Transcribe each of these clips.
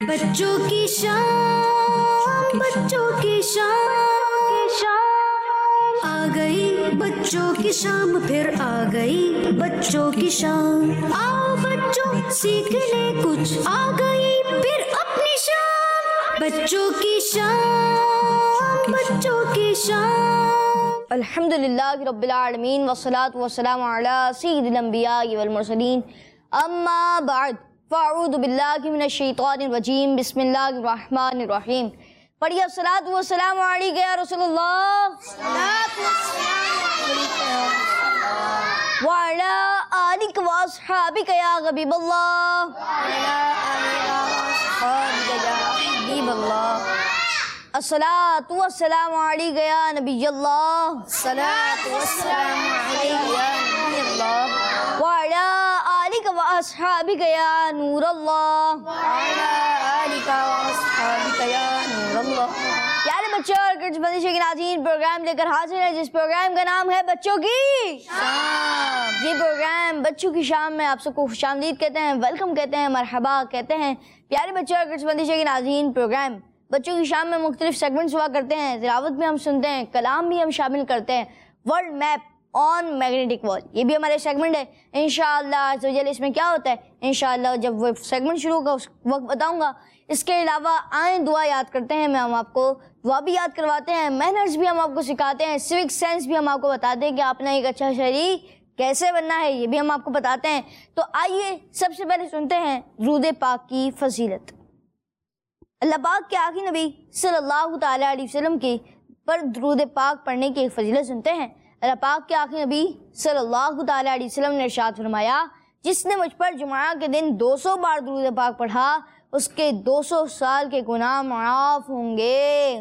بچوں کی شام، بچوں کی شام آ گئی، بچوں کی شام پھر آ گئی بچوں کی شام۔ آؤ بچوں سیکھ لیں کچھ، آ گئی پھر اپنی شام۔ بچوں کی شام، بچوں کی شام۔ الحمدللہ رب العالمین والصلاة والسلام علی سید الانبیاء والمرسلین، اما بعد فاعوذ باللہ من الشیطان الرجیم، بسم اللہ الرحمن الرحیم۔ پڑھیے الصلاۃ والسلام علیک یا رسول اللہ، وعلی آلک واصحابک یا حبیب اللہ، حبیب اللہ۔ الصلاۃ والسلام علیک یا نبی اللہ، الصلاۃ والسلام علیک یا نبی اللہ، وعلی آلک واصحابک یا نور اللہ، وعلی آلک واصحابک یا نور اللہ۔ پیارے بچوں اور کرچ بندی کے ناظرین، پروگرام لے کر حاضر ہے جس پروگرام کا نام ہے بچوں کی شام۔ یہ پروگرام بچوں کی شام میں آپ سب کو خوش آمدید کہتے ہیں، ویلکم کہتے ہیں، مرحبا کہتے ہیں۔ پیارے بچوں اور کرچ بندی کے ناظرین، پروگرام بچوں کی شام میں مختلف سیگمنٹس ہوا کرتے ہیں، تلاوت بھی ہم سنتے ہیں، کلام بھی ہم شامل کرتے ہیں۔ ورلڈ میپ آن میگنیٹک وال، یہ بھی ہمارے سیگمنٹ ہے۔ انشاءاللہ عز و جل اس میں کیا ہوتا ہے، انشاءاللہ جب وہ سیگمنٹ شروع ہوگا اس وقت بتاؤں گا۔ اس کے علاوہ آئیں دعا یاد کرتے ہیں، ہم آپ کو دعا بھی یاد کرواتے ہیں، مینرز بھی ہم آپ کو سکھاتے ہیں، سیوک سینس بھی ہم آپ کو بتاتے ہیں کہ آپ نے ایک اچھا شہری کیسے بننا ہے، یہ بھی ہم آپ کو بتاتے ہیں۔ تو آئیے سب سے پہلے سنتے ہیں درود پاک کی فضیلت۔ اللہ پاک کے آخری نبی صلی اللہ تعالیٰ علیہ وسلم کے پر درود پاک پڑھنے کی ایک فضیلت سنتے ہیں۔ اللہ پاک کے آخری نبی صلی اللہ تعالیٰ علیہ وسلم نے ارشاد فرمایا، جس نے مجھ پر جمعہ کے دن 200 بار درود پاک پڑھا، اس کے 200 سال کے گناہ معاف ہوں گے۔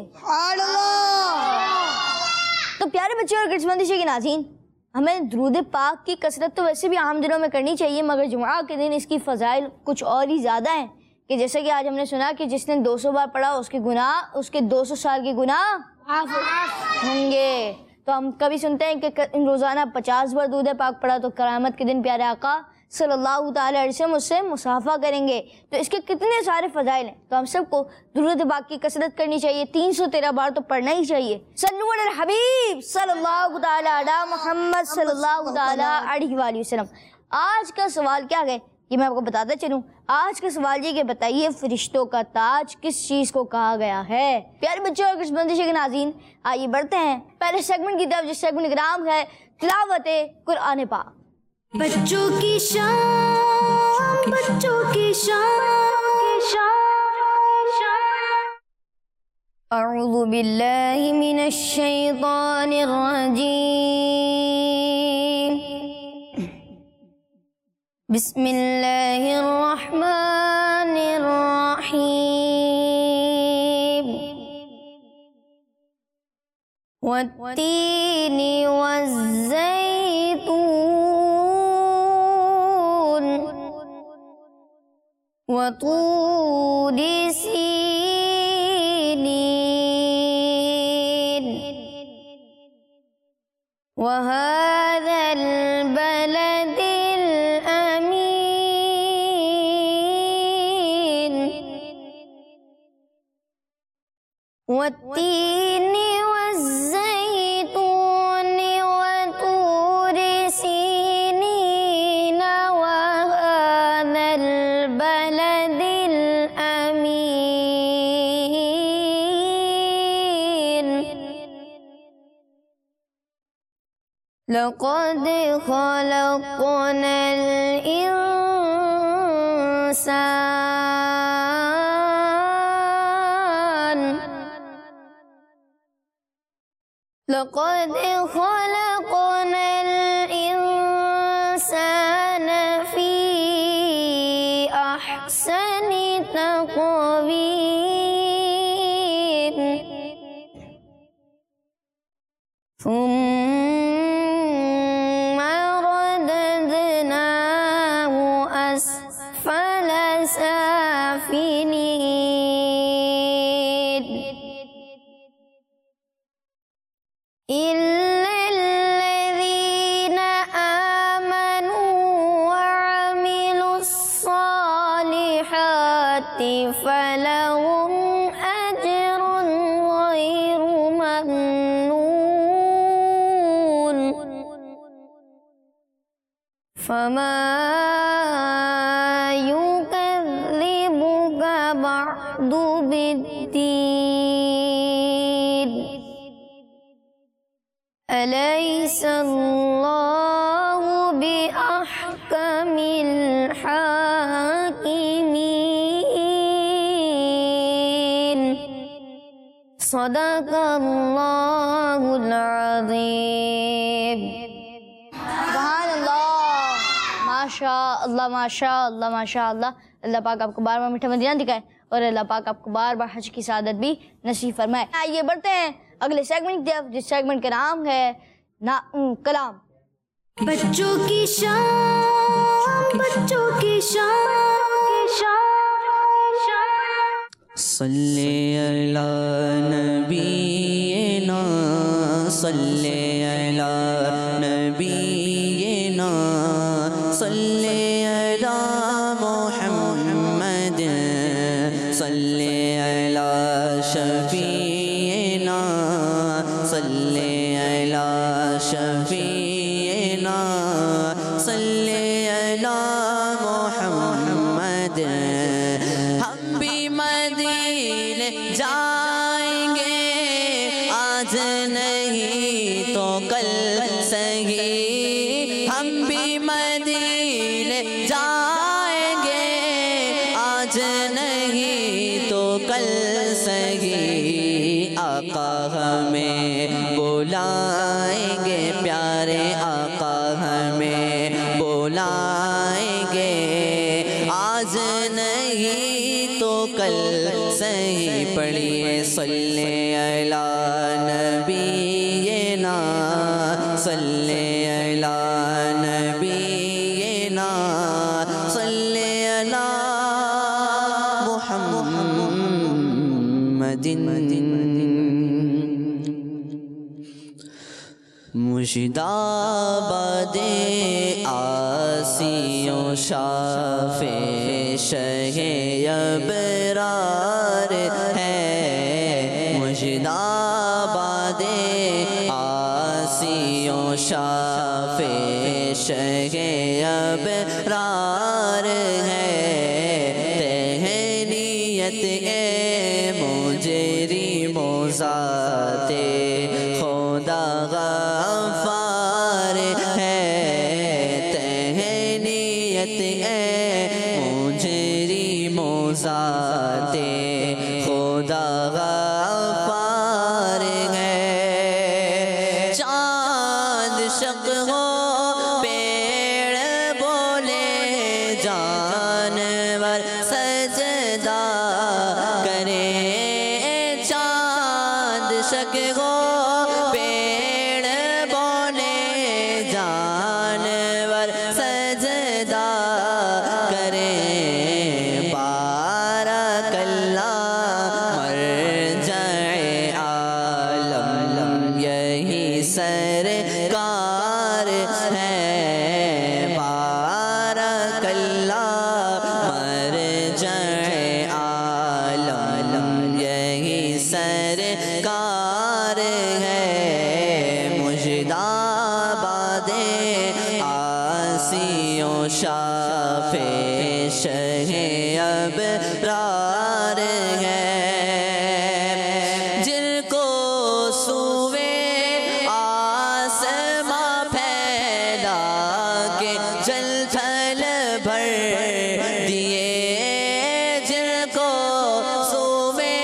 تو پیارے بچے اور کرچ بندی کے ناظرین، ہمیں درود پاک کی کثرت تو ویسے بھی عام دنوں میں کرنی چاہیے، مگر جمعہ کے دن اس کی فضائل کچھ اور ہی زیادہ ہیں، کہ جیسے کہ آج ہم نے سنا کہ جس نے 200 بار پڑھا اس کے گناہ، اس کے 200 سال کے گناہ معاف ہوں گے۔ تو ہم کبھی سنتے ہیں کہ روزانہ 50 بار درود پاک پڑھا تو قیامت کے دن پیارے آقا صلی اللہ تعالیٰ علیہ وسلم اس سے مصافحہ کریں گے۔ تو اس کے کتنے سارے فضائل ہیں، تو ہم سب کو درود پاک کی کثرت کرنی چاہیے، 313 بار تو پڑھنا ہی چاہیے۔ صلو علی الحبیب صلی اللہ تعالیٰ علی محمد صلی اللہ تعالیٰ علیہ وآلہ وسلم۔ آج کا سوال کیا ہے یہ میں آپ کو بتاتا چلوں۔ آج کا سوال یہ کہ بتائیے فرشتوں کا تاج کس چیز کو کہا گیا ہے؟ پیارے بچوں اور کچھ بندش کے ناظرین، آئیے بڑھتے ہیں پہلے سیگمنٹ کی طرف، جس سیگمنٹ کا نام ہے تلاوت قرآن پاک۔ بچوں کی شام، بچوں کی شام۔ اعوذ باللہ من الشیطان الرجیم، بسم اللہ الرحمن الرحیم، والتین والزیتون وطور سینین وهذا البلد الأمين والتين والزيتون وطور سينين وهذا البلد الأمين لقد خلقنا الإنسان لقد خلقنا الإنسان في أحسن تقويم ثم رددناه أسفل سافلين إلا الذين آمنوا وعملوا الصالحات فلهم لهم أجر غير ممنون فما يكذبك بعد بالدين أليس الله بأحكم الحاكمين صدق الله العظيم سبحان اللہ ماشاء اللہ ماشاء اللہ ماشاء اللہ اللہ پاک آپ کو بار بار میٹھا مدینہ دکھائے اور اللہ پاک آپ کو بار بار حج کی سعادت بھی نصیب فرمائے آئیے بڑھتے ہیں اگلے سیگمنٹ کی طرف جس سیگمنٹ کا نام ہے کلام بچوں کی شان بچوں کی شان صلی علی نبینا صلی علی نبینا صلی علی محمد صلی علی شفیعنا صلی علی شفیعنا صلی علی محمد ہم بھی مدینے جائیں گے آج نہیں تو کل سہی ہم بھی مدینے جائیں گے آج نہیں تو کل سہی آقا ہمیں بلائیں گے پیارے آقا ہمیں بلائیں گے آج نہیں تو کل سہی پڑھیے صلی علی نبینا صلی علی نبینا صلی علی محمد مجداباد آسی و شاف شہ ابرار ہے مجداباد آسی و شاف شہ ابرار ہے تہنیت اے مجرم ذات خدا غفار ہے تہنیت اے مجرم ذات خدا غفار ہے چاند شق ہو پیڑ بولے جانور سجدہ کرے چاند شق ہو پیڑ بولے جانور سجدہ کرے بارک اللہ مرجع عالم یہی سرکار ہے بارک اللہ مرجع عالم یہی سرکار ہے مجداباد آسی و شاف شہ ابرار ہے جن کو سوے آسماں پھیلا کے جل تھل بھر دیے جن کو سوے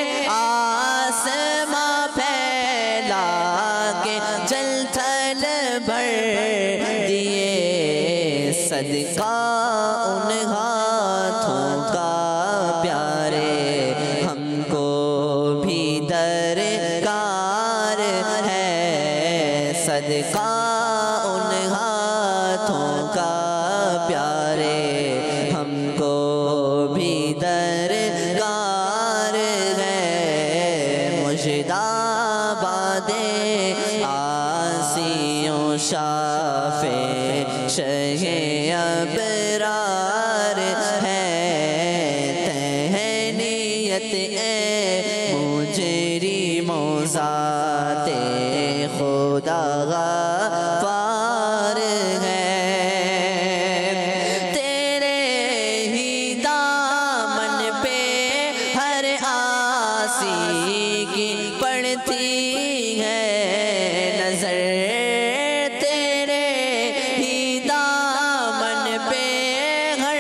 آسماں پھیلا کے جل تھل بھر دیے صدقہ ان ہاتھوں کا پیارے ہم کو بھی درکار ہے صدقہ ان ہاتھوں کا پیارے ہم کو بھی درکار ہے مجداباد آسی و شاف شہ ابرار نیت اے مجرموں ذات خدا غفار ہے، تیرے ہی دامن پہ ہر عاصی کی پڑتی ہے نظر، تیرے ہی دامن پہ ہر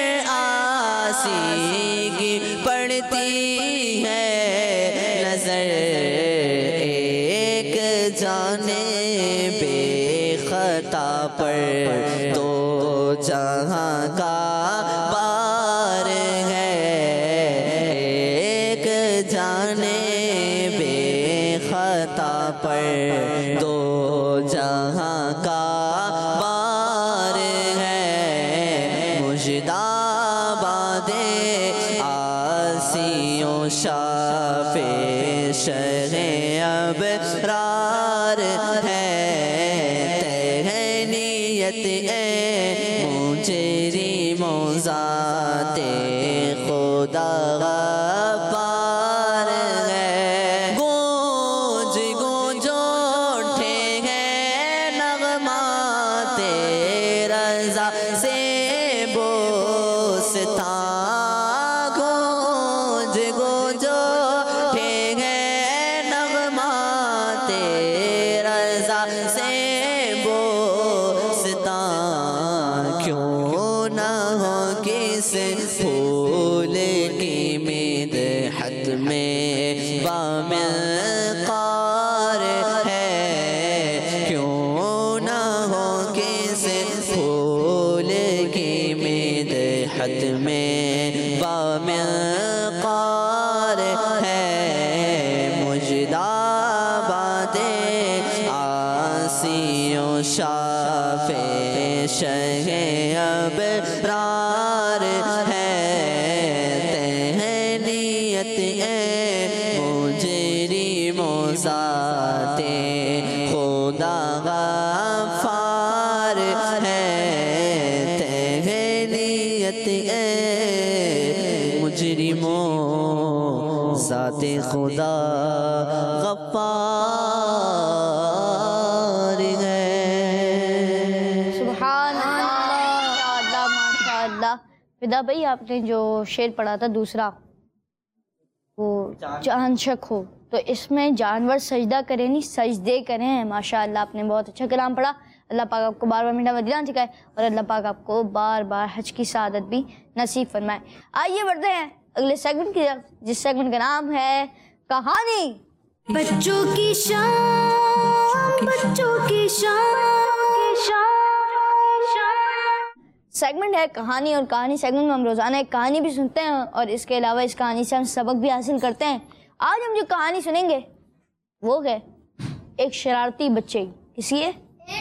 عاصی کی پڑتی ہے نظر، ایک جانے بے خطا پر دو جہاں کا بار ہے، ایک جانے بے خطا پر دو جہاں کا بار ہے، مجداباد عاصیوں شافع شہ ابرار ہے، تہنیت اے مجرموں ذات خدا غفار ہے، گونج گونج اٹھے ہیں نغمات رضا سے بوستاں، گونج گونج اٹھے ہیں نغمات رضا سے بوستاں، کیوں نہ ہو کس پھول کی مدحت میں بامقار ہے، کیوں نہ ہو کس پھول کی مدحت میں بامقار ہے، مجداباد عاصیوں شافع شہ ابرار ہے، تہنیت اے مجرموں ذات خدا غفار ہے، تہنیت اے مجرموں ذات خدا غفار ہے۔ سبحان اللہ، ماشاءاللہ۔ فدا بھائی آپ نے جو شعر پڑھا تھا دوسرا، وہ جان شک ہو، تو اس میں جانور سجدہ کریں نہیں سجدے کریں، ماشاءاللہ آپ نے بہت اچھا کلام پڑھا۔ اللہ پاک آپ کو بار بار میٹھا مدینہ سکھائے اور اللہ پاک آپ کو بار بار حج کی سعادت بھی نصیب فرمائے۔ آئیے بڑھتے ہیں اگلے سیگمنٹ کی طرف، جس سیگمنٹ کا نام ہے کہانی۔ بچوں کی شان، بچوں کی شان، سیگمنٹ ہے کہانی، اور کہانی سیگمنٹ میں ہم روزانہ ایک کہانی بھی سنتے ہیں اور اس کے علاوہ اس کہانی سے ہم سبق بھی حاصل کرتے ہیں۔ آج ہم جو کہانی سنیں گے وہ ہے ایک شرارتی بچے کی۔ کس کی ہے؟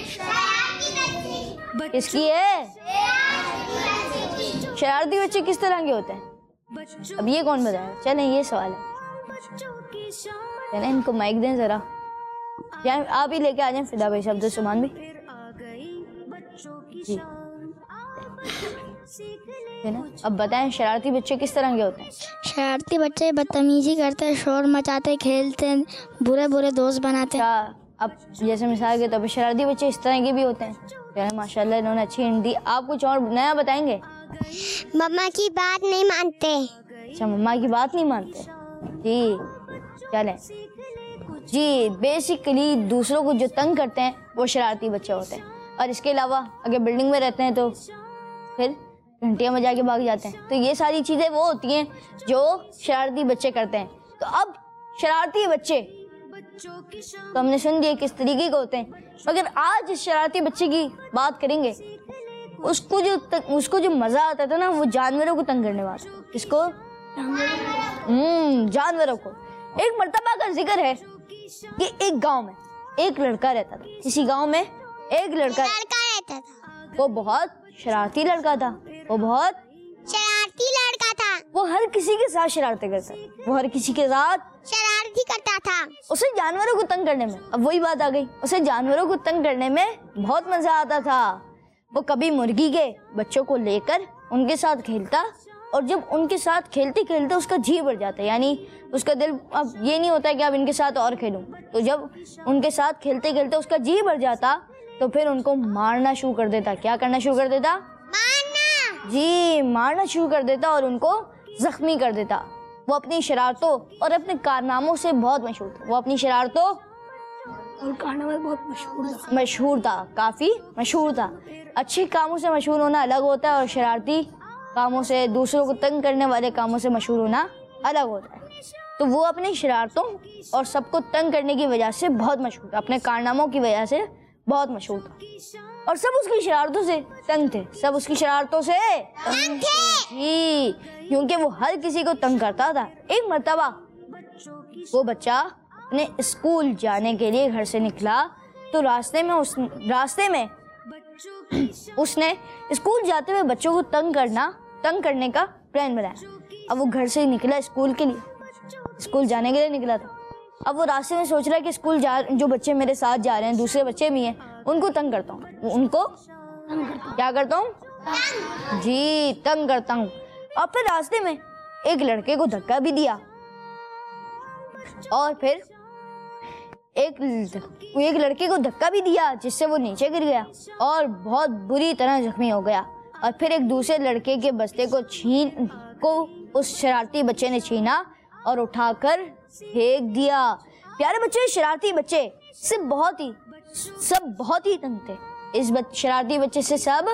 کس کی ہے؟ شرارتی بچے کس طرح کے ہوتے ہیں؟ اب یہ کون بتائے گا؟ چلیں یہ سوال ہے، چلیں ان کو مائک دیں ذرا، آپ ہی لے کے آ جائیں فدا بھائی، عبد السمان بھی جی۔ اب بتائیں شرارتی بچے کس طرح کے ہوتے ہیں؟ شرارتی بچے بدتمیزی کرتے ہیں، شور مچاتے، کھیلتے ہیں، برے برے دوست بناتے ہیں۔ اچھا، اب جیسے مثال کے طور پہ شرارتی بچے اس طرح کے بھی ہوتے ہیں۔ ماشاء اللہ انہوں نے اچھی ہنٹ دی۔ آپ کچھ اور نیا بتائیں گے؟ مما کی بات نہیں مانتے۔ اچھا، مما کی بات نہیں مانتے، جی چلیں جی۔ بیسیکلی دوسروں کو جو تنگ کرتے ہیں وہ شرارتی بچے ہوتے ہیں، اور اس کے علاوہ اگر بلڈنگ میں رہتے ہیں تو پھر گھنٹیاں بجا کے بھاگ جاتے ہیں۔ تو یہ ساری چیزیں وہ ہوتی ہیں جو شرارتی بچے کرتے ہیں۔ تو اب شرارتی بچے تو ہم نے سن لیے کس طریقے کے ہوتے ہیں، مگر آج اس شرارتی بچے کی بات کریں گے۔ اس کو جو مزہ آتا تھا نا وہ جانوروں کو تنگ کرنے والا۔ کس کو؟ جانوروں کو۔ ایک مرتبہ کا ذکر ہے کہ ایک گاؤں میں ایک لڑکا رہتا تھا۔ کسی گاؤں میں ایک لڑکا رہتا تھا، وہ بہت شرارتی لڑکا تھا، وہ بہت شرارتی لڑکا تھا، وہ ہر کسی کے ساتھ شرارتیں کرتا تھا، وہ ہر کسی کے ساتھ شرارتی کرتا تھا۔ اسے جانوروں کو تنگ کرنے میں، اب وہی بات آ گئی، اسے جانوروں کو تنگ کرنے میں بہت مزہ آتا تھا۔ وہ کبھی مرغی کے بچوں کو لے کر ان کے ساتھ کھیلتا اور جب ان کے ساتھ کھیلتے کھیلتے اس کا جی بڑھ جاتا ہے، یعنی اس کا دل اب یہ نہیں ہوتا ہے کہ اب ان کے ساتھ اور کھیلوں، تو جب ان کے ساتھ کھیلتے کھیلتے اس کا جی بڑھ جاتا تو پھر ان کو مارنا شروع کر دیتا. کیا کرنا شروع کر دیتا؟ مارنا. جی مارنا شروع کر دیتا اور ان کو زخمی کر دیتا. وہ اپنی شرارتوں اور اپنے کارناموں سے بہت مشہور تھا. وہ اپنی شرارتوں اور کارناموں بہت مشہور تھا، کافی مشہور تھا. اچھے کاموں سے مشہور ہونا الگ ہوتا ہے اور شرارتی کاموں سے، دوسروں کو تنگ کرنے والے کاموں سے مشہور ہونا الگ ہوتا ہے. تو وہ اپنی شرارتوں اور سب کو تنگ کرنے کی وجہ سے بہت مشہور تھا، اپنے کارناموں کی وجہ سے بہت مشہور تھا. اور سب اس کی شرارتوں سے تنگ تھے، سب اس کی شرارتوں سے تنگ تھے. جی کیونکہ وہ ہر کسی کو تنگ کرتا تھا. ایک مرتبہ وہ بچہ اپنے اسکول جانے کے لیے گھر سے نکلا تو راستے میں اس نے اسکول جاتے ہوئے بچوں کو تنگ کرنے کا پلان بنایا. اب وہ گھر سے نکلا اسکول جانے کے لیے نکلا تھا. اب وہ راستے میں سوچ رہا ہے کہ اسکول جو بچے میرے ساتھ جا رہے ہیں، دوسرے بچے بھی ہیں، ان کو تنگ کرتا ہوں. ان کو کیا کرتا ہوں؟ جی تنگ کرتا ہوں. اور پھر راستے میں ایک لڑکے کو دھکا بھی دیا اور پھر ایک لڑکے کو دھکا بھی دیا جس سے وہ نیچے گر گیا اور بہت بری طرح زخمی ہو گیا. اور پھر ایک دوسرے لڑکے کے بستے کو اس شرارتی بچے نے چھینا اور اٹھا کر پھینک دیا. پیارے بچے، شرارتی بچے سب بہت ہی تنگ تھے. اس شرارتی بچے سے سب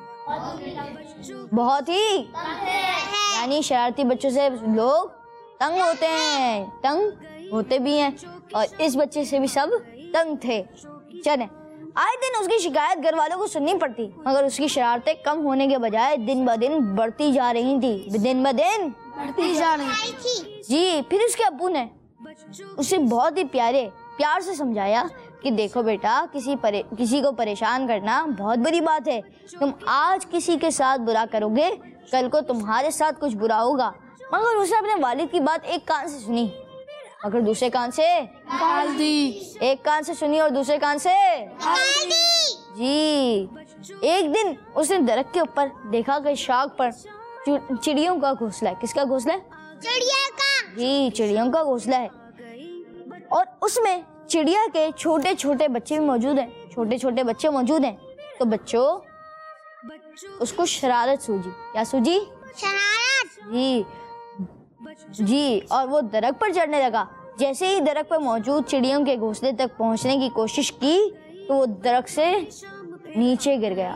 بہت ہی یعنی شرارتی بچوں سے لوگ تنگ ہوتے بھی ہیں اور اس بچے سے بھی سب تنگ تھے. چلیں، آئے دن اس کی شکایت گھر والوں کو سننی پڑتی، مگر اس کی شرارتیں کم ہونے کے بجائے دن بدن بڑھتی جا رہی تھی. جی پھر اس کے ابو نے اسے بہت ہی پیار سے سمجھایا کہ دیکھو بیٹا، کسی کو پریشان کرنا بہت بری بات ہے. تم آج کسی کے ساتھ برا کرو گے، کل کو تمہارے ساتھ کچھ برا ہوگا. مگر اسے اپنے والد کی بات ایک کان سے سنی مگر دوسرے کان سے نکال دی. ایک کان سے سنی اور دوسرے کان سے نکال دی. جی ایک دن اس نے درخت کے اوپر دیکھا کہ شاخ پر چڑیوں کا گھونسلہ ہے. کس کا گھونسلہ ہے؟ جی چڑیوں کا گھونسلہ ہے. اور اس میں چڑیا کے چھوٹے چھوٹے بچے بھی موجود ہیں. تو بچوں اس کو شرارت سوجی. کیا سوجی؟ شرارت. جی اور وہ درخت پر چڑھنے لگا. جیسے ہی درخت پر موجود چڑیوں کے گھونسلے تک پہنچنے کی کوشش کی تو وہ درخت سے نیچے گر گیا.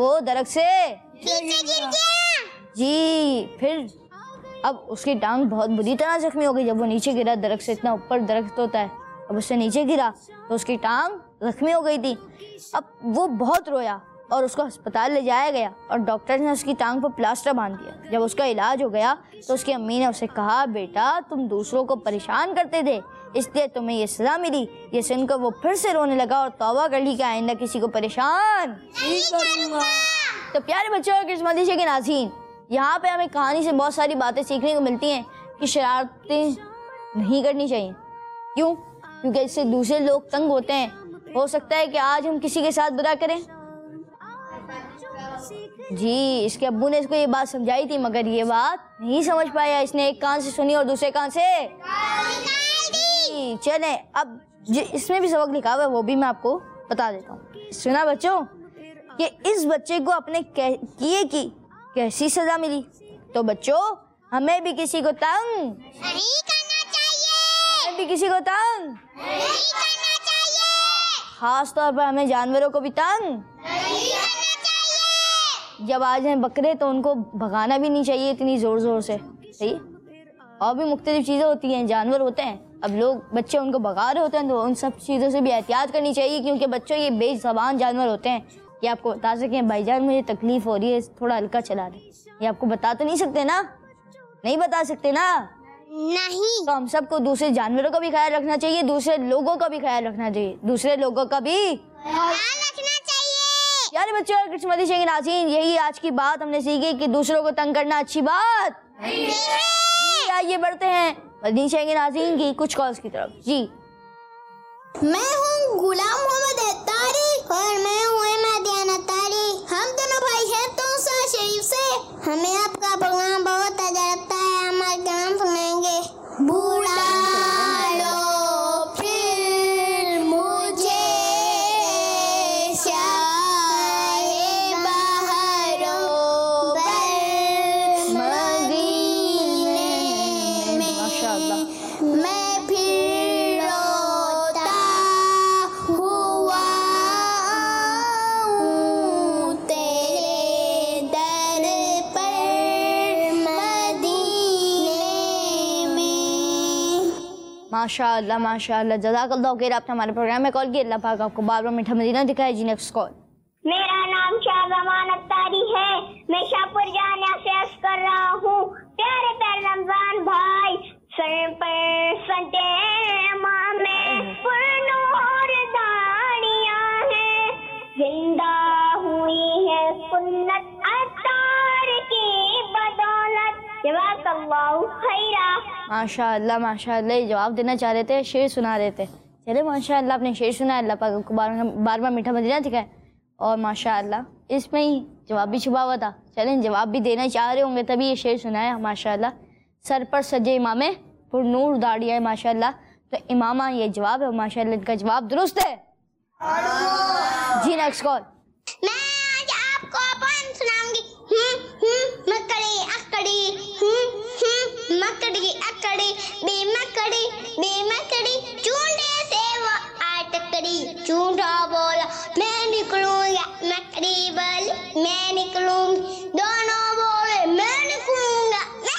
جی پھر اب اس کی ٹانگ بہت بری طرح زخمی ہو گئی. جب وہ نیچے گرا، درخت سے اتنا اوپر درخت ہوتا ہے، اب اس سے نیچے گرا تو اس کی ٹانگ زخمی ہو گئی تھی. اب وہ بہت رویا اور اس کو ہسپتال لے جایا گیا اور ڈاکٹر نے اس کی ٹانگ پر پلاسٹر باندھ دیا. جب اس کا علاج ہو گیا تو اس کی امی نے اسے کہا، بیٹا تم دوسروں کو پریشان کرتے تھے، اس لیے تمہیں یہ سزا ملی. یہ سن کر وہ پھر سے رونے لگا اور توبہ کر لی کہ آئندہ کسی کو پریشان نہیں کروں گا. تو پیارے بچوں اور کرسمس ڈے کے ناظرین، یہاں پہ ہمیں کہانی سے بہت ساری باتیں سیکھنے کو ملتی ہیں کہ شرارتیں نہیں کرنی چاہیے. کیوں؟ کیونکہ اس سے دوسرے لوگ تنگ ہوتے ہیں. ہو سکتا ہے کہ آج ہم کسی کے ساتھ برا کریں. جی اس کے ابو نے اس کو یہ بات سمجھائی تھی مگر یہ بات نہیں سمجھ پایا. اس نے ایک کان سے سنی اور دوسرے کان سے چلیں اب اس میں بھی سبق لکھا ہوا ہے، وہ بھی میں آپ کو بتا دیتا ہوں. سنا بچوں کہ اس بچے کو اپنے کیے کی کیسی سزا ملی. تو بچوں ہمیں بھی کسی کو تنگ نہیں کرنا چاہیے. خاص طور پر ہمیں جانوروں کو بھی تنگ نہیں کرنا چاہیے. جب آ جائیں بکرے تو ان کو بھگانا بھی نہیں چاہیے اتنی زور سے. صحیح. اور بھی مختلف چیزیں ہوتی ہیں، جانور ہوتے ہیں، اب لوگ بچے ان کو بھگا رہے ہوتے ہیں تو ان سب چیزوں سے بھی احتیاط کرنی چاہیے کیونکہ بچوں یہ بے زبان جانور ہوتے ہیں. یہ آپ کو بتا سکیں بھائی جان مجھے تکلیف ہو رہی ہے، تھوڑا ہلکا چلا دیں. یہ آپ کو بتا تو نہیں سکتے نا؟ نہیں بتا سکتے نا؟ نہیں. تو ہم سب کو دوسرے جانوروں کا بھی خیال رکھنا چاہیے، دوسرے لوگوں کا بھی خیال رکھنا چاہیے. پیارے بچوں اور کرسمس ڈے کے ناظرین، یہی آج کی بات ہم نے سیکھی کہ دوسروں کو تنگ کرنا اچھی بات نہیں ہے. آئیے بڑھتے ہیں مدنی شہر کے ناظرین کی کچھ کالز کی طرف. جی میں ہوں غلام محمد اتاری اور میں ہوں احمد اتاری. ہم دونوں بھائی ہیں تو شریف سے. ہمیں آپ کا پروگرام بہت میں پھر روتا ہوا آؤں تیرے در پر مدینے میں. ماشاء اللہ جزاک اللہ خیر. آپ نے ہمارے پروگرام میں کال کی. اللہ پاک آپ کو بار بار میٹھا مدینہ دکھائے. جی نیکسٹ کال. میرا نام شاہ زمان اختاری ہے. میں شاہپور جانا سے عرض کر رہا ہوں. پیارے پیارے رمضان بھائی سر پر سنتے امام پر نور داڑیاں ہیں. زندہ ہوئی ہے سنت عطار کی بدولت. جزاک اللہ خیرا. ماشاء اللہ یہ جواب دینا چاہ رہے تھے, شعر سنا رہے تھے. چلے ماشاء اللہ آپ نے شعر سنا. اللہ پاک آپ کو بار بار میٹھا مدینہ دکھائے. اور ماشاء اللہ اس میں ہی جواب بھی چھپا ہوا تھا. چلیں جواب بھی دینا چاہ رہے ہوں گے تبھی یہ شعر سنایا. ماشاء اللہ سر پر سجے امام پر نور داڑیاں ہے. ماشاء اللہ تو امامہ یہ جواب ہے. ماشاء اللہ ان کا جواب درست ہے. جی نیکسٹ کال. میں آج آپ کو پوئم سناؤں گی. مکڑی اکڑی مکڑی اکڑی بے مکڑی چونڈے سے وہ آٹکڑی. چونڈا بولا میں نکلوں گا, مکڑی بولی میں نکلوں گی. دونوں بولے میں نکلوں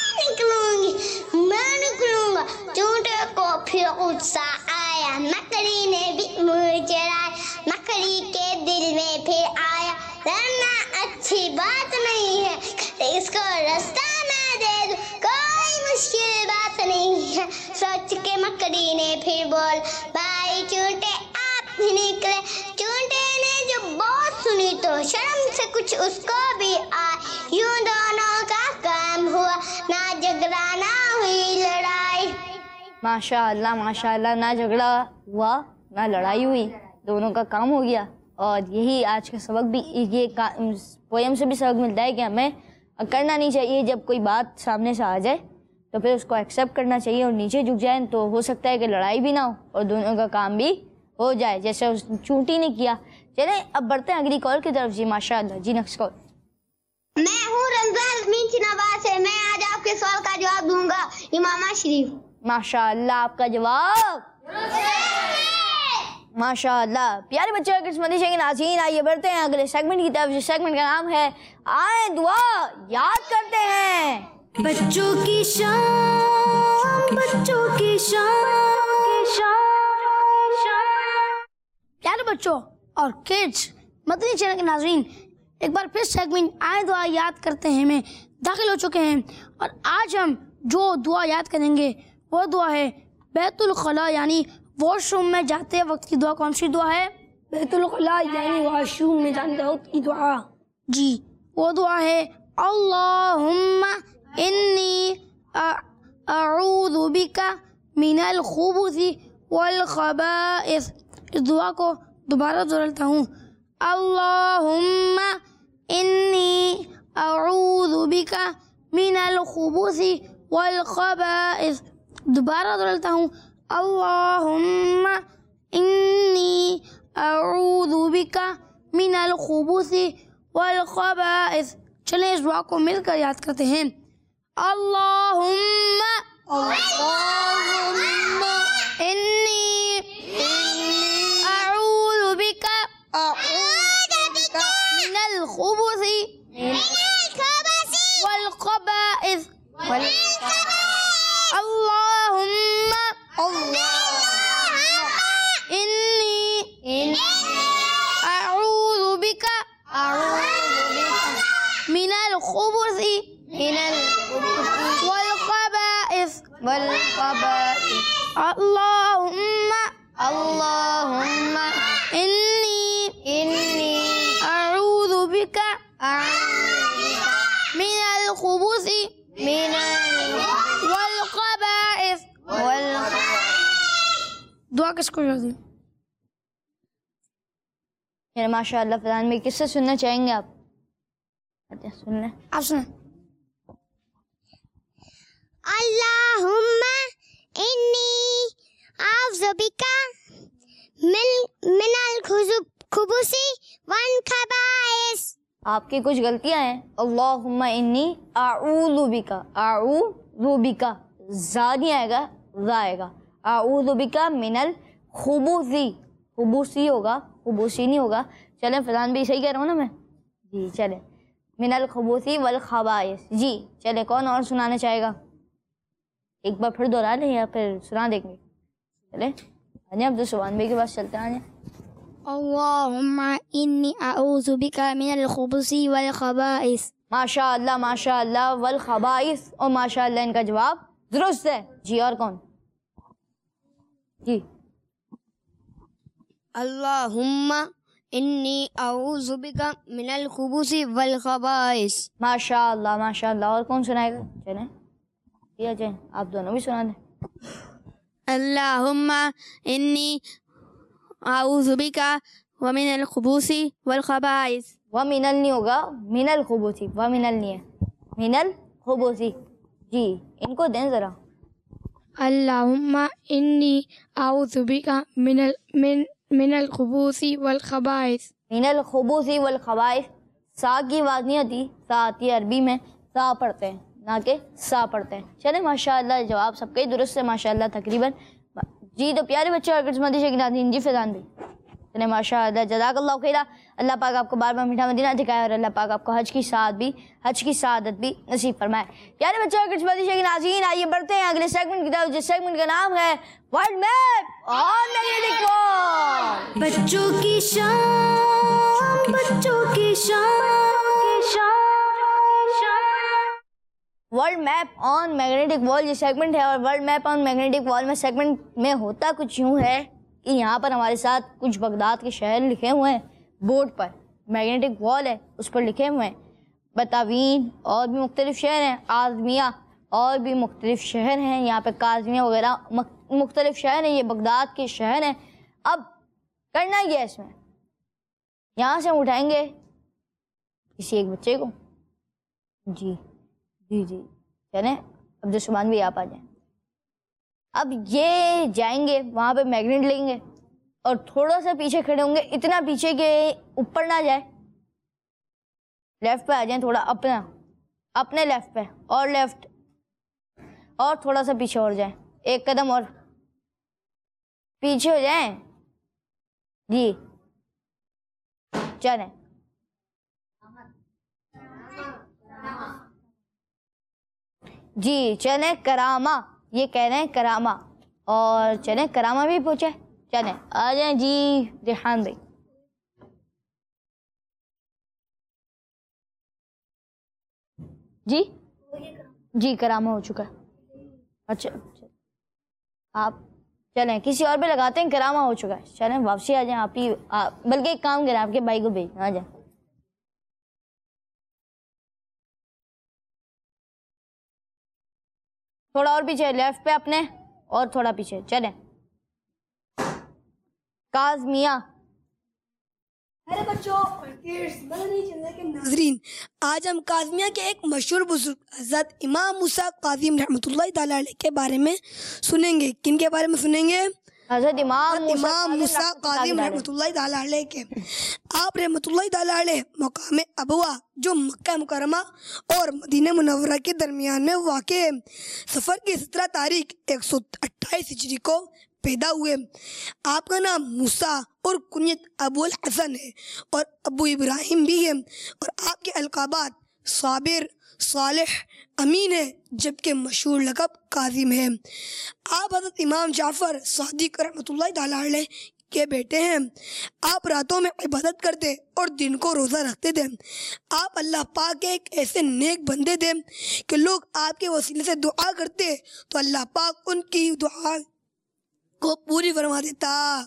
گا. چونڈے کو پھر غصہ آیا, مکڑی نے بھی منہ چڑھایا. مکڑی کے دل میں پھر آیا لڑنا اچھی بات نہیں ہے, اس کو رستہ میں دے دوں کوئی مشکل بات نہیں ہے. سوچ کے مکڑی نے پھر بول بھائی چونٹے آپ بھی نکلے. چونٹے نے جو بات سنی تو شرم سے کچھ اس کو بھی آئی. یوں دونوں کا کام ہوا, نہ جھگڑا نہ ہوئی لڑائی. ماشاء اللہ نہ جھگڑا ہوا نہ لڑائی ہوئی, دونوں کا کام ہو گیا. اور یہی آج کا سبق بھی, یہ پویم سے بھی سبق ملتا ہے کہ ہمیں کرنا نہیں چاہیے. جب کوئی بات سامنے سے آ جائے تو پھر اس کو ایکسیپٹ کرنا چاہیے اور نیچے جھک جائیں تو ہو سکتا ہے کہ لڑائی بھی نہ ہو اور دونوں کا کام بھی ہو جائے جیسے اس چونٹی نے کیا. چلیں اب بڑھتے ہیں اگلی کال کی طرف. جی ماشاء اللہ. جی نیکسٹ کال. میں ہوں رمضان مینچ نواز ہے. میں آج آپ کے سوال کا جواب دوں گا. امامہ شریف. ماشاء اللہ آپ کا جواب ماشاء اللہ. پیارے بچوں قسمتی کے ناظرین آئیے بڑھتے ہیں اگلے سیگمنٹ کی طرف. جس سیگمنٹ کا نام ہے آئیں دعا یاد کرتے ہیں. بچوں کی شام بچوں کی شام. پیارے بچوں اور کڈس مدنی چینل کے ناظرین, ایک بار پھر سیگمنٹ آئیں دعا یاد کرتے ہیں میں داخل ہو چکے ہیں. اور آج ہم جو دعا یاد کریں گے وہ دعا ہے بیت الخلا, یعنی واش روم میں جاتے وقت کی دعا. کون سی دعا ہے؟ بیت الخلا یعنی واش روم میں جاتے وقت کی دعا. جی وہ دعا ہے اللہم انی اعوذ بک من الخبث والخبائث. اس دعا کو دوبارہ دہراتا ہوں. اللہم انی اعوذ بک من الخبث والخبائث. دوبارہ دہراتا ہوں. اللہم انی اعوذ بک من الخبث والخبائث. چلیں اس دعا کو مل کر یاد کرتے ہیں. اللہم انی اعوذ بک من الخبث والخبائث. اللہم انی اعوذ بک من الخبث والخبائث. اللہم انی اعوذ بک من الخبث والخبائث. دعا کس کو یاد ہے؟ ماشاء اللہ فضان میں کس سے سننا چاہیں گے آپ؟ سن لیں. آپ سنیں. اللہم انی اعوذ بک من الخبث والخبائث. آپ کی کچھ غلطیاں ہیں. اللہم انی اعوذ بک زا نہیں آئے گا، زا آئے گا. اعوذ بکا من الخبثی، خبوثی ہوگا، خبوثی نہیں ہوگا. چلیں فضان بھی صحیح کہہ رہا ہوں نا میں؟ جی چلیں. من الخبثی والخبائث. جی چلیں کون اور سنانا چاہے گا؟ ایک بار پھر دوہرا لیں یا پھر سنا دیں گے؟ چلیں آجائیں عبد السبحان بھائی کے پاس چلتے ہیں. آجائیں. اللہم انی اعوذ بکا من الخبث والخبائث. ماشاء اللہ ماشاء اللہ. والخبائث، اور ماشاء اللہ ان کا جواب درست ہے. جی اور کون؟ جی اللہم انی اعوذ بکا من الخبث والخبائث. ماشاء اللہ ماشاء اللہ. اور کون سنائے گا؟ چلیں یہ جائیں آپ دونوں بھی سنا دیں. اللہم انی اعوذ بکا ومن الخبث والخبائث. وَمِنَ نہیں ہوگا، من الخبث. وَمِنَ نہیں ہے، من الخبث. جی ان کو دیں ذرا. اللہم انی اعوذ بکا من الخبث والخبائث. من الخبث والخبائث. سا کی آواز نہیں آتی، سا آتی ہے عربی میں، سا پڑھتے ہیں نہ کہ سا پڑھتے ہیں. چلیں ماشاء اللہ جواب سب کا ہی درست ہے ماشاء اللہ تقریباً. جی تو پیارے بچے اور قسمتی شیخ ناظرین، جی فیضان بھی چلیں ماشاء اللہ جزاک اللہ خیرہ. اللہ پاک آپ کو بار بار میٹھا مدینہ دکھائے اور اللہ پاک آپ کو حج کی سعادت بھی نصیب فرمائے. پیارے بچے اور قسمتی شیخ ناظرین، آئیے بڑھتے ہیں اگلے سیگمنٹ کی طرف، جس سیگمنٹ کا نام ہے ورلڈ میپ اور میگنیٹک وال. بچوں کی شان، بچوں کی شان. ورلڈ میپ آن میگنیٹک وال یہ سیگمنٹ ہے. اور ورلڈ میپ آن میگنیٹک وال میں سیگمنٹ میں ہوتا کچھ یوں ہے کہ یہاں پر ہمارے ساتھ کچھ بغداد کے شہر لکھے ہوئے ہیں بورڈ پر. میگنیٹک وال ہے اس پر لکھے ہوئے ہیں بتاوین، اور بھی مختلف شہر ہیں، آزمیہ اور بھی مختلف شہر ہیں، یہاں پہ کاظمیہ وغیرہ مختلف شہر ہیں. یہ بغداد کے شہر ہیں. اب کرنا یہ ہے اس میں، یہاں سے ہم اٹھائیں گے کسی ایک بچے کو. جی جی جی چلیں عبد السبحان بھی آپ آ جائیں. اب یہ جائیں گے وہاں پہ میگنیٹ لیں گے اور تھوڑا سا پیچھے کھڑے ہوں گے، اتنا پیچھے کہ اوپر نہ جائے. لیفٹ پہ آ جائیں تھوڑا، اپنے لیفٹ پہ، اور لیفٹ، اور تھوڑا سا پیچھے اور جائیں، ایک قدم اور پیچھے ہو جائیں. جی چلیں. جی چلیں کرامہ، یہ کہہ رہے ہیں کرامہ، اور چلیں کرامہ بھی پوچھے. چلیں آ جائیں جی ریحان بھائی. جی جی کرامہ ہو چکا ہے. اچھا آپ چلیں کسی اور پہ لگاتے ہیں، کرامہ ہو چکا ہے. چلیں واپسی آ جائیں آپ ہی، بلکہ ایک کام کریں آپ کے بھائی کو بھیج آ جائیں. تھوڑا اور پیچھے لیفٹ پہ اپنے، اور تھوڑا پیچھے. چلیں کاظمیہ. میرے بچوں ناظرین، آج ہم کاظمیہ کے ایک مشہور بزرگ حضرت امام موسیٰ کاظم رحمۃ اللہ تعالیٰ علیہ کے بارے میں سنیں گے. کن کے بارے میں سنیں گے؟ حضرت امام موسیٰ کاظم رحمۃ اللہ تعالیٰ علیہ کے. آپ رحمۃ اللہ تعالیٰ علیہ مقام ابوا جو مکہ مکرمہ اور مدینہ منورہ کے درمیان میں واقع ہے، سفر کی 17 تاریخ 128 ہجری کو پیدا ہوئے. آپ کا نام موسیٰ اور کنیت ابو الحسن ہے اور ابو ابراہیم بھی ہے، اور آپ کے القابات صابر، صالح، امین ہے، جبکہ مشہور لقب کاظم ہے. آپ حضرت امام جعفر صادق رحمۃ اللہ تعالیٰ علیہ کے بیٹے ہیں. آپ راتوں میں عبادت کرتے اور دن کو روزہ رکھتے تھے. آپ اللہ پاک کے ایک ایسے نیک بندے تھے کہ لوگ آپ کے وسیلے سے دعا کرتے تو اللہ پاک ان کی دعا کو پوری فرما دیتا.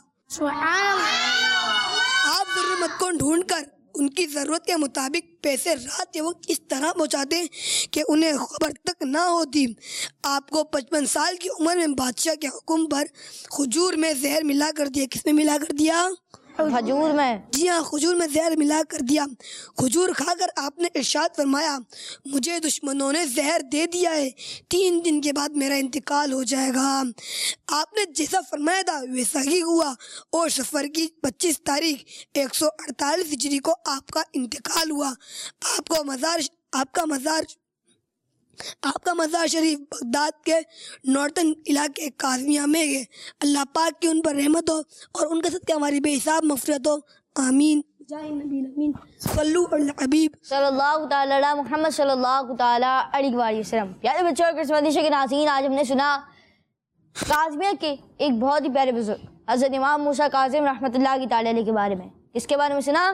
آپ ضرورت کو ڈھونڈ کر ان کی ضرورت کے مطابق پیسے رات کے وقت اس طرح پہنچاتے کہ انہیں خبر تک نہ ہوتی. آپ کو 55 سال کی عمر میں بادشاہ کے حکم پر کھجور میں زہر ملا کر دیا. کس میں ملا کر دیا؟ کھجور میں. جی ہاں، کھجور میں زہر ملا کر دیا. کھجور کھا کر آپ نے ارشاد فرمایا، مجھے دشمنوں نے زہر دے دیا ہے، 3 دن کے بعد میرا انتقال ہو جائے گا. آپ نے جیسا فرمایا تھا ویسا ہی ہوا، اور سفر کی 25 تاریخ 148 ہجری کو آپ کا انتقال ہوا. آپ کا مزار آپ کا مزار شریف بغداد کے نارتھن علاقے کاظمیہ میں ہے. اللہ پاک کی ان پر رحمت ہو اور ان کے صدقے ہماری بے حساب مغفرت ہو. آمین. جائے نبی امین صلو علی الحبیب صلی اللہ تعالی علی محمد صلی اللہ تعالی علیہ وآلہ وسلم. پیارے بچوں اور قسمت کے ناظرین، آج ہم نے سنا کاظمیہ کے ایک بہت ہی پیارے بزرگ حضرت امام موسیٰ کاظم رحمۃ اللہ تعالی علیہ کے بارے میں. کس کے بارے میں سنا؟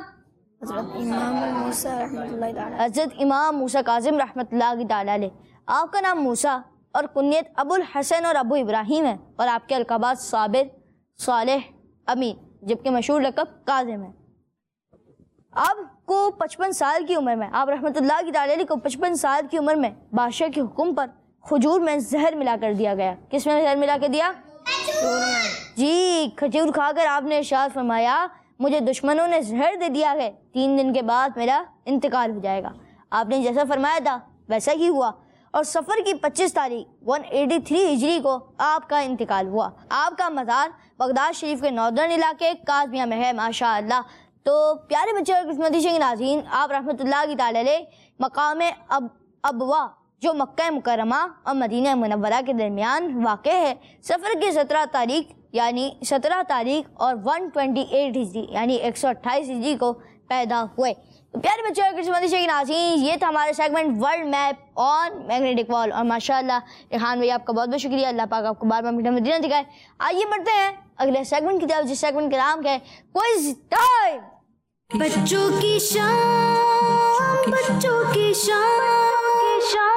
حضرت امام موسیٰ کاظم رحمۃ اللہ تعالی علیہ. آپ کا نام موسیٰ اور کنیت ابو الحسن اور ابو ابراہیم ہے، اور آپ کے القابات صابر، صالح، امین، جبکہ مشہور لقب کاظم ہے. آپ کو 55 سال کی عمر میں، آپ رحمۃ اللہ تعالی علیہ کو 55 سال کی عمر میں بادشاہ کے حکم پر کھجور میں زہر ملا کر دیا گیا. کس میں زہر ملا کر دیا؟ جی، کھجور کھا کر آپ نے ارشاد فرمایا مجھے دشمنوں نے زہر دے دیا ہے، 3 دن کے بعد میرا انتقال ہو جائے گا. آپ نے جیسا فرمایا تھا ویسا ہی ہوا، اور سفر کی 25 تاریخ 183 ہجری کو آپ کا انتقال ہوا. آپ کا مزار بغداد شریف کے ناردرن علاقے کاظمیہ میں ہے. ماشاء اللہ. تو پیارے بچے اور قسمتی کے ناظرین، آپ رحمۃ اللہ تعالی علیہ مقام ابوا جو مکہ مکرمہ اور مدینہ منورہ کے درمیان واقع ہے، سفر کی 17 تاریخ یعنی 17 تاریخ اور 128 ہجری یعنی 128 ہجری کو پیدا ہوئے. تو پیارے بچوں اور قسمتی کے ناظرین، یہ تھا ہمارا segment world map on magnetic wall. اور ماشاءاللہ ریحان بھائی آپ کا بہت بہت شکریہ. اللہ پاک آپ کو بار بار میٹھا مدینہ دکھائے. آئیے بڑھتے ہیں اگلے سیگمنٹ کی طرف، جس سیگمنٹ کا نام ہے کوئز ٹائم. بچوں کی شان، بچوں کی شان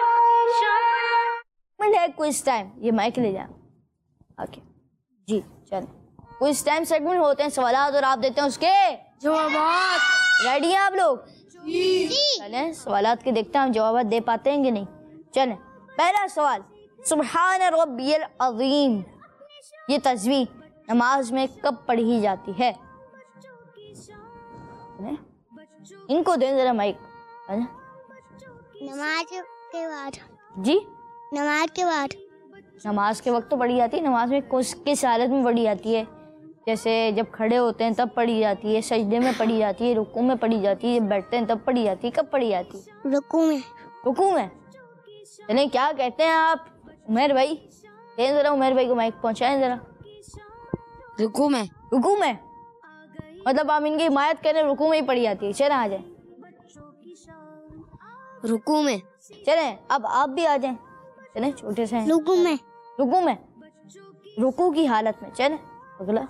ہے کوئز ٹائم. یہ مائک لے جائیں. اوکے جی چلیں. کوئز ٹائم سیگمنٹ ہوتے ہیں سوالات اور آپ دیتے ہیں اس کے جوابات. ریڈی ہیں آپ لوگ؟ چلیں سوالات کے دیکھتے ہیں ہم جوابات دے پاتے ہیں کہ نہیں. چلیں پہلا سوال، سبحان ربی العظیم یہ تسبیح نماز میں کب پڑھی جاتی ہے؟ ان کو دیں ذرا مائک. نماز کے بعد. جی نماز کے بعد. نماز کے وقت تو پڑھی جاتی ہے. نماز میں کس حالت میں پڑھی جاتی ہے؟ جیسے جب کھڑے ہوتے ہیں تب پڑھی جاتی ہے، سجدے میں پڑھی جاتی ہے، رکوع میں پڑھی جاتی ہے، جب بیٹھتے ہیں تب پڑھی جاتی ہے. کب پڑھی جاتی ہے؟ رکوع میں. رکوع میں. چلیں کیا کہتے ہیں آپ عمیر بھائی؟ دیں ذرا عمیر بھائی کو مائک پہنچائیں ذرا. رکوع میں. رکوع میں مطلب آپ ان کی حمایت کریں، رکوع میں ہی پڑھی جاتی ہے. چلیں آ جائیں. رکوع میں. چلیں اب آپ بھی آ جائیں. چلیں چھوٹے سے ہیں. رکوع میں. رکوع میں. رکوع کی حالت میں. چلیں اگلا.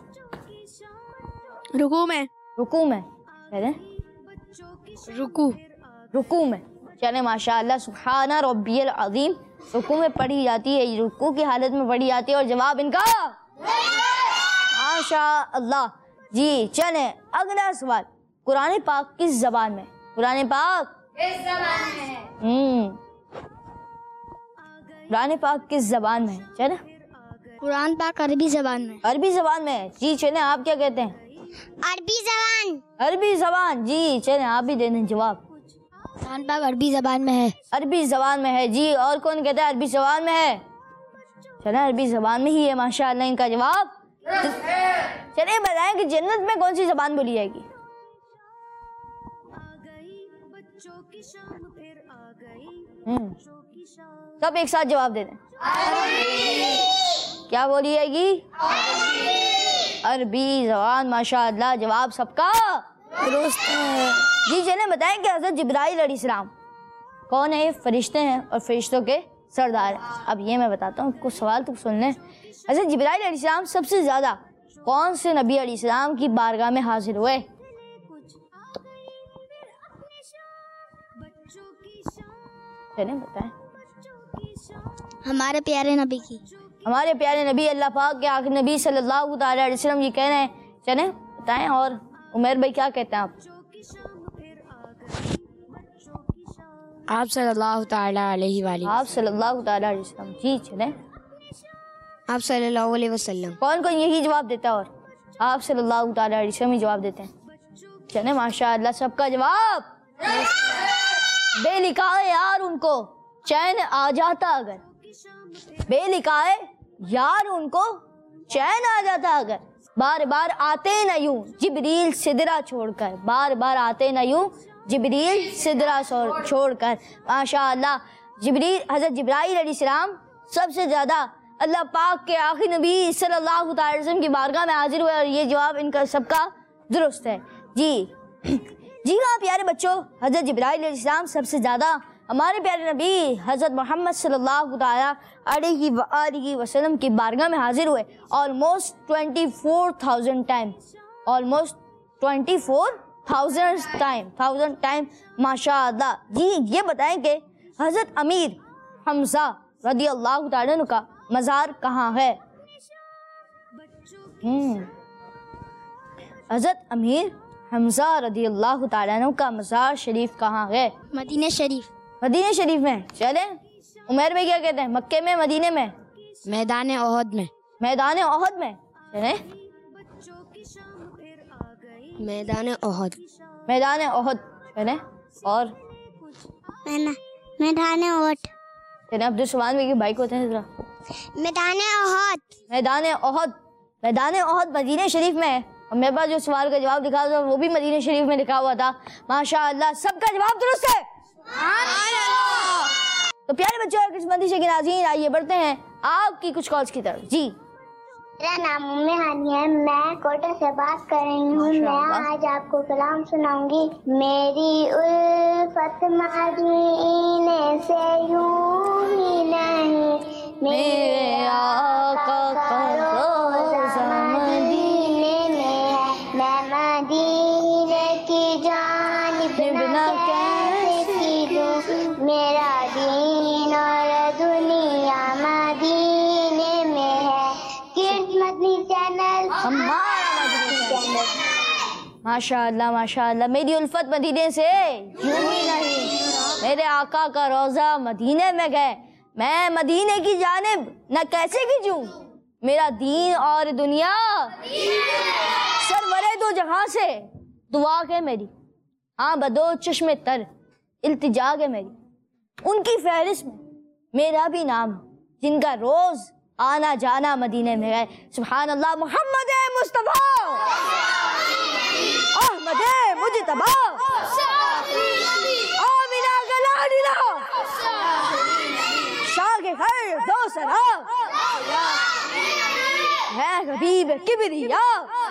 رکوع میں. رکوع میں. چلیں رکوع. رکوع میں. چلیں ماشاء اللہ. سبحان ربی العظیم رکوع میں پڑھی جاتی ہے، رکوع کی حالت میں پڑھی جاتی ہے. اور جواب ان کا ماشاء اللہ. جی چلیں اگلا سوال، قرآن پاک کس زبان میں؟ قرآن پاک کس زبان میں ہے؟ قرآن پاک کس زبان میں ہے؟ چلیں قرآن پاک عربی زبان میں. عربی زبان میں ہے. جی چلیں آپ کیا کہتے ہیں؟ عربی زبان. عربی زبان. جی چلیں آپ بھی دے دیں جواب. قرآن پاک عربی زبان میں ہے. عربی زبان میں ہے. جی اور کون کہتا ہے عربی زبان میں ہے؟ چلیں عربی زبان میں ہی ہے. ماشاء اللہ ان کا جواب. چلیں بتائیں کہ جنت میں کون سی زبان بولی جائے گی؟ سب ایک ساتھ جواب دے دیں. کیا بولی جائے گی؟ عربی زبان. ماشاء اللہ جواب سب کا درست ہے. جی چلیں بتائیں کہ حضرت جبرائیل علیہ السلام کون ہے؟ فرشتے ہیں اور فرشتوں کے سردار ہیں. اب یہ میں بتاتا ہوں کچھ سوال تو سن لیں. حضرت جبرائیل علیہ السلام سب سے زیادہ کون سے نبی علیہ السلام کی بارگاہ میں حاضر ہوئے؟ چلیں بتائیں. ہمارے پیارے نبی کی. ہمارے پیارے نبی اللہ پاک کے آخری نبی صلی اللہ تعالی علیہ وسلم یہ کہہ رہے ہیں. چلیں بتائیں. اور عمیر بھائی کیا کہتے ہیں آپ؟ آپ صلی اللہ تعالی علیہ وآلہ. آپ صلی اللہ تعالی علیہ وسلم. جی چلیں آپ صلی اللہ علیہ وسلم. کون کون یہی جواب دیتا ہے؟ اور آپ صلی اللہ تعالی علیہ وسلم ہی جواب دیتے ہیں. چلیں ماشاء اللہ سب کا جواب. بے لکھائے یار ان کو چین آ جاتا اگر. بے لکھائے یار ان کو چین آ جاتا اگر. بار بار آتے نہ یوں جبریل سدرا چھوڑ کر. بار بار آتے نہ یوں جبریل سدرا چھوڑ کر. ماشاء اللہ حضرت جبرائیل علیہ السلام سب سے زیادہ اللہ پاک کے آخری نبی صلی اللہ علیہ وسلم کی بارگاہ میں حاضر ہوئے، اور یہ جواب ان کا سب کا درست ہے۔ جی ہاں پیارے بچوں، حضرت جبرائیل علیہ السلام سب سے زیادہ ہمارے پیارے نبی حضرت محمد صلی اللہ تعالیٰ علیہ وآلہ وسلم کی بارگاہ میں حاضر ہوئے almost 24,000 ٹائم، ماشاء اللہ۔ جی یہ بتائیں کہ حضرت امیر حمزہ رضی اللہ تعالیٰ عنہ کا مزار کہاں ہے؟ حضرت امیر حمزہ رضی اللہ تعالیٰ عنہ کا مزار شریف کہاں ہے؟ مدینہ شریف۔ مدینہ شریف میں۔ چلیں عمیر میں کیا کہتے ہیں؟ مکے میں، مدینے میں؟ میدان احد میں۔ میدان احد میں۔ چلیں میدان احد۔ میدان احد۔ چلیں اور میدان احد۔ چلیں عبدالسلمان میں بھائی کو ہوتے ہیں ذرا۔ میدان احد۔ میدان احد۔ میدان احد مدینہ شریف میں ہے، اور میرے پاس جو سوال کا جواب لکھا تھا وہ بھی مدینہ شریف میں لکھا ہوا تھا۔ ماشاء اللہ سب کا جواب درست ہے۔ تو پیارے بچوں اور قسمتی کے ناظرین، آئیے بڑھتے ہیں آپ کی کچھ کالز کی طرف۔ جی میرا نام امی ہانی ہے، میں کوٹا سے بات کر رہی ہوں۔ میں آج آپ کو کلام سناؤں گی۔ میری الفت مدینے سے یوں ہی نہیں، میرے آقا کا روضہ مدینے میں ہے، میں مدینے کی جانب نہ کیسے دوں، میرا دین اور دنیا مدینے میں ہے۔ ماشاء اللہ ماشاء اللہ، میری الفت مدینے سے یوں ہی نہیں، میرے آقا کا روضہ مدینے میں گئے، میں مدینے کی جانب نہ کیسے کھنچوں، میرا دین اور دنیا سرورے دو جہاں سے دعا ہے میری، ہاں بدو چشم تر التجا ہے میری، ان کی فہرست میں میرا بھی نام، جن کا روز آنا جانا مدینے میں ہے۔ سبحان اللہ۔ محمد مصطفیٰ احمد مجتبیٰ آمینہ کا لاڈلہ شاہ کے خیر دو سرا ہے حبیب کبریا،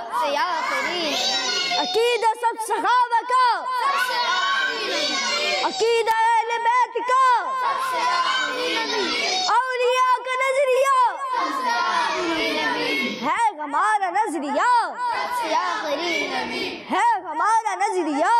عقیدہ سب صحابہ کا، عقیدہ اہل بیت کا، اولیاء کا نظریہ ہے ہمارا نظریہ، ہے ہمارا نظریہ،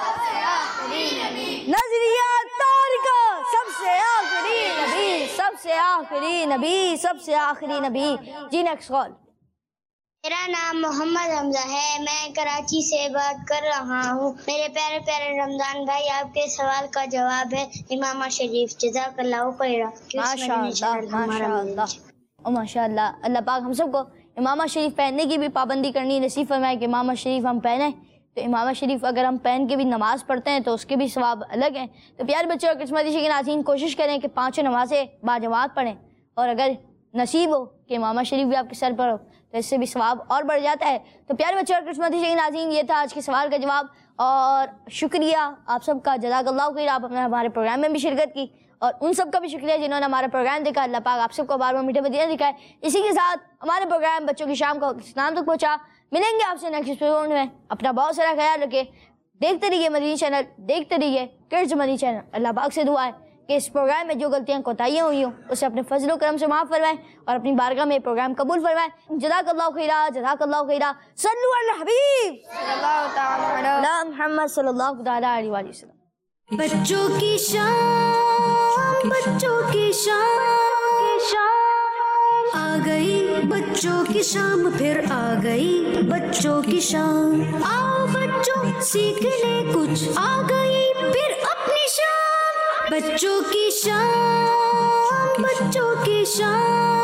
نظریہ طور کا سب سے آخری نبی، سب سے آخری نبی، سب سے آخری نبی۔ جی نیکسٹ کال۔ میرا نام محمد حمزہ ہے، میں کراچی سے بات کر رہا ہوں۔ میرے پیارے پیارے رمضان بھائی، آپ کے سوال کا جواب ہے امامہ شریف۔ جزاک اللہ خیرا۔ ماشاء اللہ ماشاء اللہ ماشاء اللہ۔ اللہ پاک ہم سب کو امامہ شریف پہننے کی بھی پابندی کرنی نصیب فرمائے کہ امامہ شریف ہم پہنیں، تو امامہ شریف اگر ہم پہن کے بھی نماز پڑھتے ہیں تو اس کے بھی ثواب الگ ہیں۔ تو پیارے بچوں اور قسمتی کے ناظرین، کوشش کریں کہ 5 نمازیں باجماعت پڑھیں، اور اگر نصیب ہو کہ امامہ شریف بھی آپ کے سر پر ہو تو اس سے بھی ثواب اور بڑھ جاتا ہے۔ تو پیارے بچوں اور قسمتی کے ناظرین، یہ تھا آج کے سوال کا جواب، اور شکریہ آپ سب کا، جزاک اللہ خیر، آپ نے ہمارے پروگرام میں بھی شرکت کی، اور ان سب کا بھی شکریہ جنہوں نے ہمارا پروگرام دیکھا۔ اللہ پاک آپ سب کو بار بار میٹھے مدینہ دکھائے۔ اسی کے ساتھ ہمارے پروگرام بچوں کی شام کو اسلام تک پہنچا۔ ملیں گے آپ سے نیکسٹ ایپیسوڈ میں، اپنا بہت سارا خیال رکھیں، دیکھتے رہیے مدینہ چینل، دیکھتے رہیے کڈز مدینہ چینل۔ اللہ پاک سے دعا ہے کہ اس پروگرام میں جو غلطیاں کوتاہیاں ہوئی ہوں اسے اپنے فضل و کرم سے معاف فرمائیں، اور اپنی بارگاہ میں پروگرام قبول فرمائیں۔ جزاک اللہ خیرہ، جزاک اللہ خیرہ۔ صلو علی الحبیب صلی اللہ تعالی علی محمد صلی اللہ تعالی علیہ وآلہ وسلم۔ بچوں کی شام، بچوں کی شام آ گئی، بچوں کی شام پھر آ گئی، بچوں کی شام۔ آؤ بچوں سیکھ لے کچھ، آ گئی پھر اپنی شام، بچوں کی شام، بچوں کی شام۔